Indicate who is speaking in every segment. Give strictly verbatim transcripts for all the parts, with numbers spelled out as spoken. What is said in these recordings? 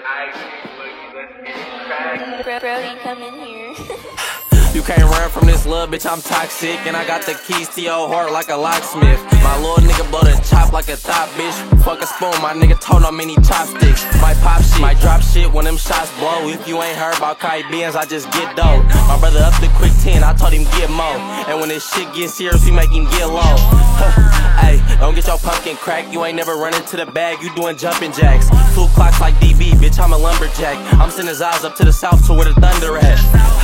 Speaker 1: Bro, Brody, come in here.
Speaker 2: You can't run from this little bitch, I'm toxic. And I got the keys to your heart like a locksmith. My little nigga blow the chop like a thought, bitch. Fuck a spoon, my nigga told on many chopsticks. Might pop shit, might drop shit when them shots blow. If you ain't heard about Caribbeans, I just get dope. My brother up the quick ten, I told him get more. And when this shit gets serious, we make him get low. Hey, don't get your pumpkin crack. You ain't never running to the bag, you doing jumping jacks. Two clocks like D B, bitch, I'm a lumberjack. I'm sending his eyes up to the south to where the thunder at.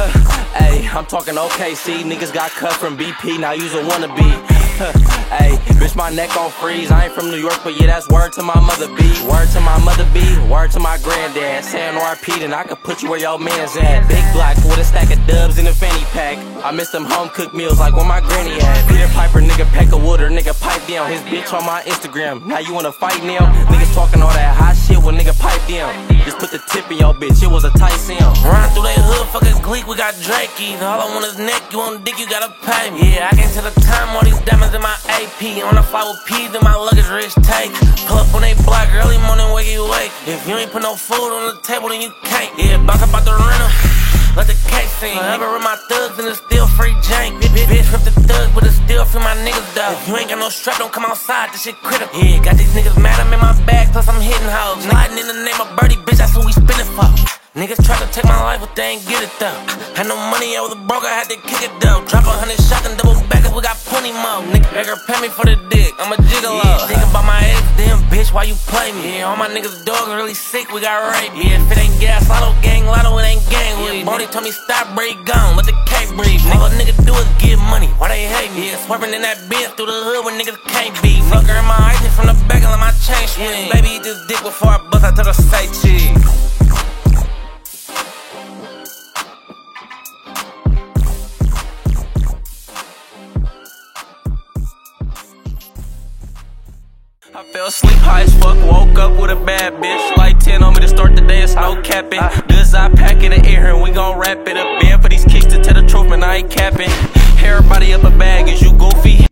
Speaker 2: Hey, I'm talking O K C, niggas got cut from B P, now you's a wannabe. Hey, bitch, my neck on freeze. I ain't from New York, but yeah, that's word to my mother B. Word to my mother B, word to my granddad. Saying R P, then I can put you where your man's at. Big block with a stack of dubs in a fanny pack. I miss them home cooked meals like where my granny at. Peter Piper, nigga, peck of wood or nigga pipe down. His bitch on my Instagram, now you wanna fight now? Niggas talking all that hot shit when nigga pipe down. Just put the tip in your bitch, it was a tight sound.
Speaker 3: Run through that hood, fuck a gleek, we got Drakey. All I want is neck, you want dick, you gotta pay me. Yeah, I can't tell the time, all these diamonds in my A P. On the fly with peas in my luggage, rich take. Pull up on they block, early morning, wakey wake. If you ain't put no food on the table, then you can't. Yeah, bounce about the rental, let the cake sing. Forever with my thugs and it's still free jank. Bitch, bitch, rip the thugs, but it's still free my niggas though. If you ain't got no strap, don't come outside, this shit critical. Yeah, got these niggas mad, I'm in my bag, plus I'm hitting hoes. Sliding in the name of Birdie, bitch, that's who we spinning for. Niggas try to take my life, but they ain't get it though. Had no money, I was a broke, I had to kick it though. Drop a hundred shots and double back up, we got plenty more. Nigga, they gon' pay me for the dick, I'm a gigolo. Yeah, think about my ex, damn bitch, why you play me? Yeah, all my niggas dogs really sick, we got raped. Yeah, if it ain't gas, lotto gang, lotto, it ain't gang weed. Bonnie told me stop, break gone, let the cake breathe. All a nigga do is get money, why they hate me? Yeah, swerving in that bitch through the hood when niggas can't beat me. Fuck her in my eyes, from the back and let my chain swing. Yeah, baby, eat this dick before I bust out to the say cheese.
Speaker 2: I fell asleep high as fuck, woke up with a bad bitch. Like ten on me to start the day, it's no capping.